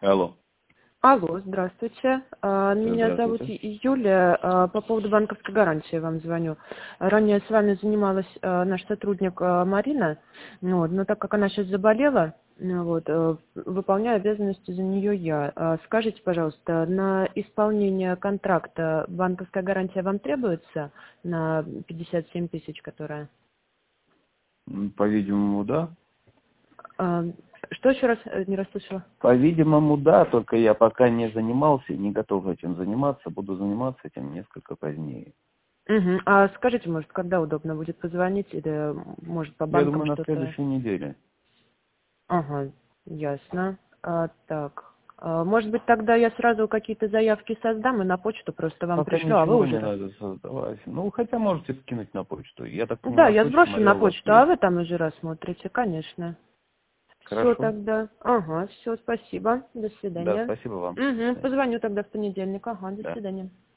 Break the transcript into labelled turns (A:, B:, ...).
A: Алло.
B: Алло, здравствуйте. Меня зовут
A: Здравствуйте.
B: Юлия. По поводу банковской гарантии вам звоню. Ранее с вами занималась наш сотрудник Марина, вот, но так как она сейчас заболела, вот, выполняю обязанности за нее я. Скажите, пожалуйста, на исполнение контракта банковская гарантия вам требуется на 57 тысяч, которая?
A: По-видимому, да.
B: Что еще раз не расслышала?
A: По-видимому, да, только я пока не занимался и не готов этим заниматься. Буду заниматься этим несколько позднее.
B: Угу. А скажите, может, когда удобно будет позвонить или, может, по
A: Я
B: банкам
A: думаю, на
B: что-то?
A: следующей неделе.
B: Ага, ясно. Так, может быть, тогда я сразу какие-то заявки создам и на почту просто вам
A: Пока
B: пришлю, а вы
A: ничего не
B: уже...
A: надо создавать. Ну, хотя можете скинуть на почту. Я так
B: Да,
A: понимаю,
B: я
A: почта
B: сброшу на
A: моя у вас
B: почту, а
A: есть.
B: вы там уже рассмотрите, конечно. Все
A: Хорошо?
B: тогда. Ага, все, спасибо. До
A: Да,
B: свидания.
A: спасибо вам. До
B: Угу,
A: свидания.
B: позвоню тогда в понедельник. Ага, до
A: Да.
B: свидания.